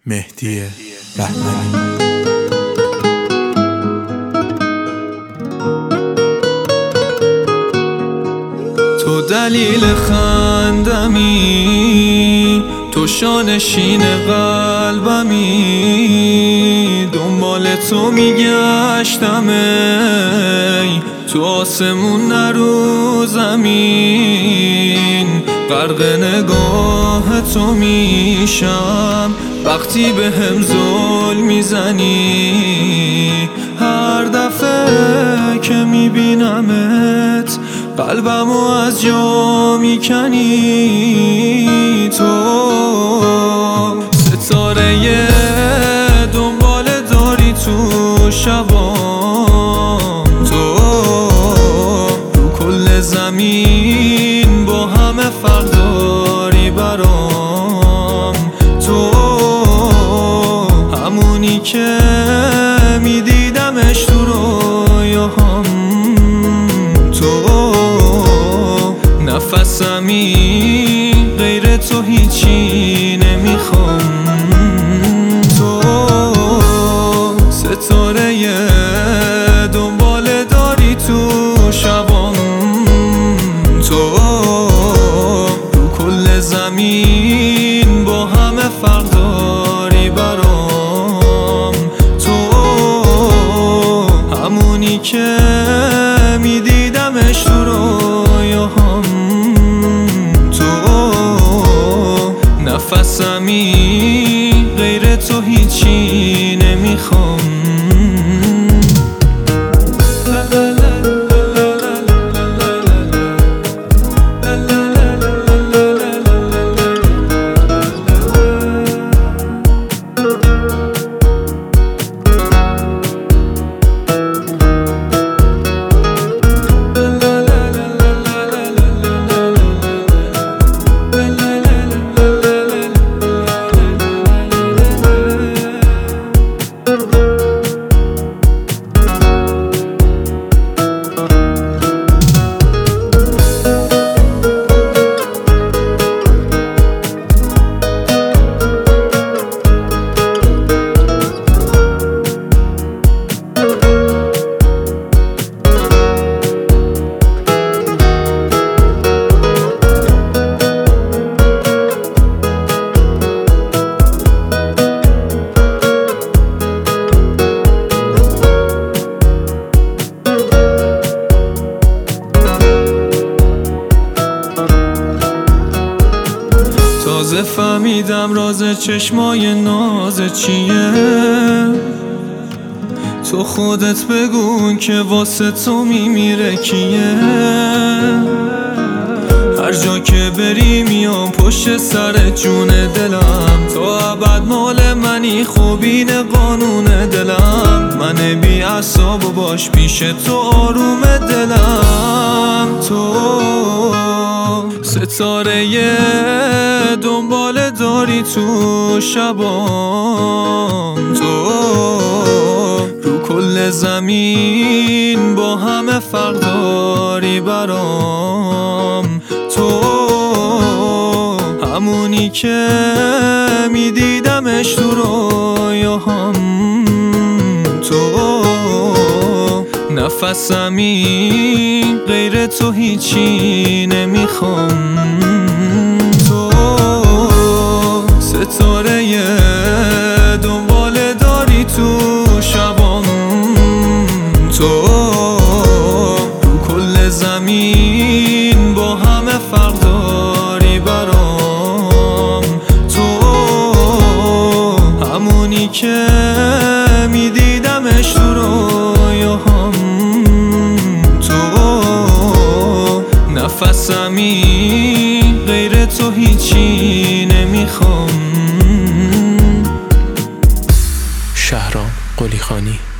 مهدی بهمنی. تو دلیل خندمی، تو شانشین قلبمی، دنبال تو میگشتم ای تو آسمون نه رو زمین. غرق نگاه تو میشم وقتی به هم ظلم میزنی. هر دفعه که میبینمت قلبمو از جا میکنی. تو ستاره دنبال داری تو شبام، تو رو کل زمین با همه فرق داری برام. تو همونی که میدیدمش تو رویاهام، تو نفسمی غیر تو هیچی نمیخوام. تو ستاره دنبال داری تو شبام، تو رو کل زمین با همه فرق داری برام. تو همونی که میدیدمش تو رویاهام، تو نفسمی غیر تو هیچی نمیخوام. تازه فهمیدم راز چشمای ناز چیه. تو خودت بگو که واسه تو میمیره کیه. هر جا که بری میام پشت سر جون دلم، تو ابد مال منی خوبین قانون دلم. من بی اعصاب و باش پیش تو آروم دلم. تو ستاره دنبال داری تو شبام، تو رو کل زمین با همه فرق داری برام. تو همونی که میدیدمش تو رویاهام، تو نفسمی غیر تو هیچی نمیخوام. تو ستاره دنبال داری تو شبام، تو رو کل زمین با همه فرق داری برام. تو همونی که میدیدمش تو رویاهام، تو نفسمی غیر تو هیچی نمیخوام. شهرام قلیخانی.